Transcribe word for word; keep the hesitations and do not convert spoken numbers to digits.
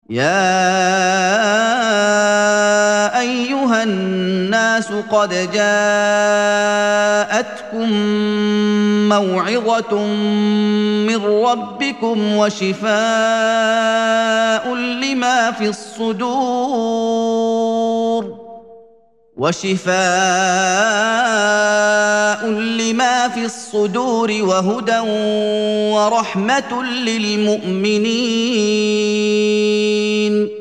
يا ايها الناس قد جاءتكم موعظه من ربكم وشفاء لما في الصدور وشفاء لما في الصدور وهدى ورحمة للمؤمنين